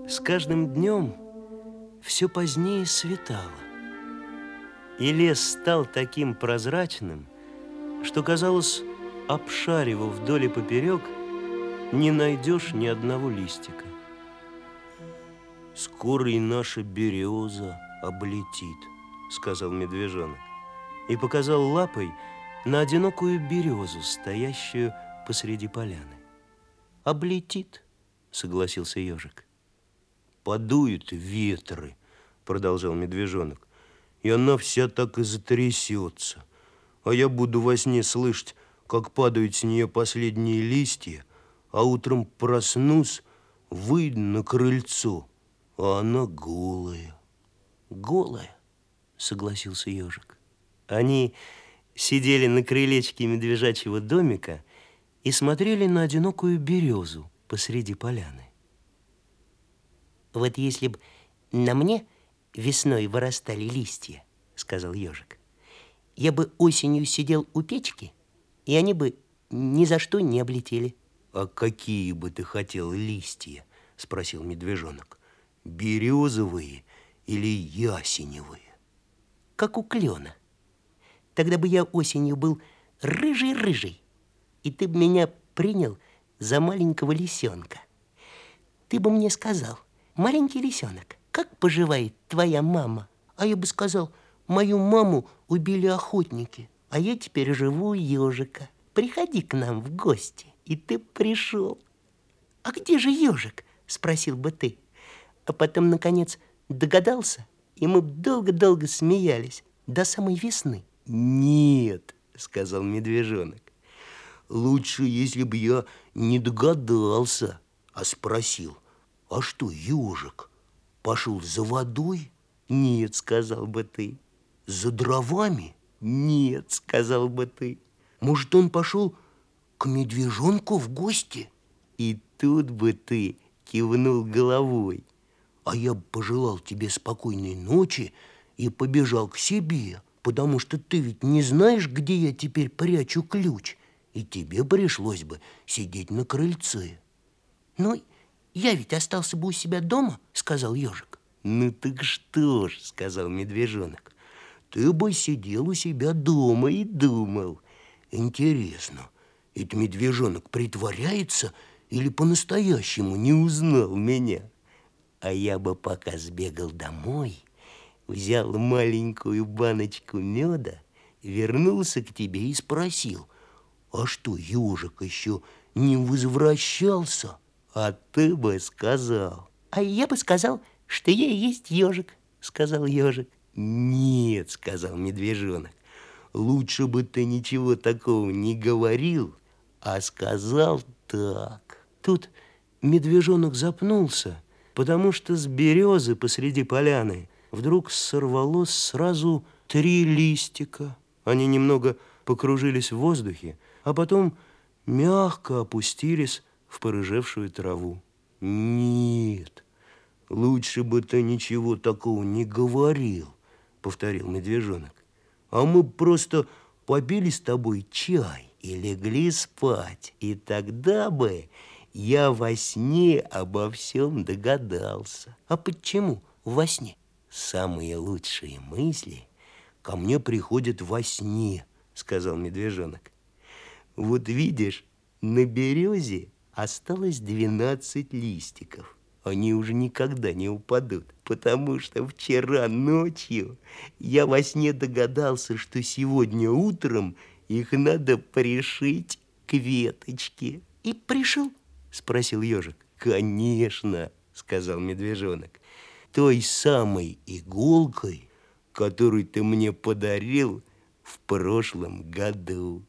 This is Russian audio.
С каждым днем все позднее светало, и лес стал таким прозрачным, что, казалось, обшаривая вдоль и поперек, не найдешь ни одного листика. «Скоро и наша береза облетит», — сказал медвежонок, и показал лапой на одинокую березу, стоящую посреди поляны. «Облетит», — согласился ежик. «Подуют ветры», — продолжал медвежонок, «и она вся так и затрясется. А я буду во сне слышать, как падают с нее последние листья, а утром проснусь, выйду на крыльцо, а она голая». «Голая», — согласился ежик. Они сидели на крылечке медвежачьего домика и смотрели на одинокую березу посреди поляны. «Вот если б на мне весной вырастали листья, — сказал ежик, — я бы осенью сидел у печки, и они бы ни за что не облетели». «А какие бы ты хотел листья?» — спросил медвежонок. «Березовые или ясеневые?» «Как у клена. Тогда бы я осенью был рыжий-рыжий, и ты бы меня принял за маленького лисенка. Ты бы мне сказал: маленький лисенок, как поживает твоя мама? А я бы сказал: мою маму убили охотники, а я теперь живу у ежика. Приходи к нам в гости. И ты пришел. А где же ежик? Спросил бы ты. А потом, наконец, догадался, и мы б долго-долго смеялись до самой весны. «Нет», — сказал медвежонок, «лучше, если бы я не догадался, а спросил: а что, ежик пошел за водой?» «Нет, — сказал бы ты». «За дровами?» «Нет, — сказал бы ты». «Может, он пошел к медвежонку в гости?» И тут бы ты кивнул головой. «А я бы пожелал тебе спокойной ночи и побежал к себе, потому что ты ведь не знаешь, где я теперь прячу ключ, и тебе пришлось бы сидеть на крыльце». «Ну, я ведь остался бы у себя дома, — сказал ежик». «Ну так что ж, — сказал медвежонок, — ты бы сидел у себя дома и думал: интересно, этот медвежонок притворяется или по-настоящему не узнал меня?» А я бы пока сбегал домой, взял маленькую баночку меда, Вернулся к тебе и спросил: а что, ежик еще не возвращался? а ты бы сказал. А я бы сказал, что я и есть ежик, — сказал ежик. «Нет, — сказал медвежонок, — лучше бы ты ничего такого не говорил, а сказал так». Тут медвежонок запнулся, потому что с березы посреди поляны вдруг сорвалось сразу 3 листика. Они немного покружились в воздухе, а потом мягко опустились в порыжевшую траву. «Нет, лучше бы ты ничего такого не говорил, — повторил медвежонок, — а мы просто попили с тобой чай И легли спать, и тогда бы я во сне обо всем догадался. А почему во сне? Самые лучшие мысли Ко мне приходят во сне, — сказал медвежонок. Вот видишь, на березе осталось 12 листиков. Они уже никогда не упадут, потому что вчера ночью я во сне догадался, что сегодня утром их надо пришить к веточке. И пришил? — спросил ежик. «Конечно, — сказал медвежонок, — той самой иголкой, которую ты мне подарил в прошлом году».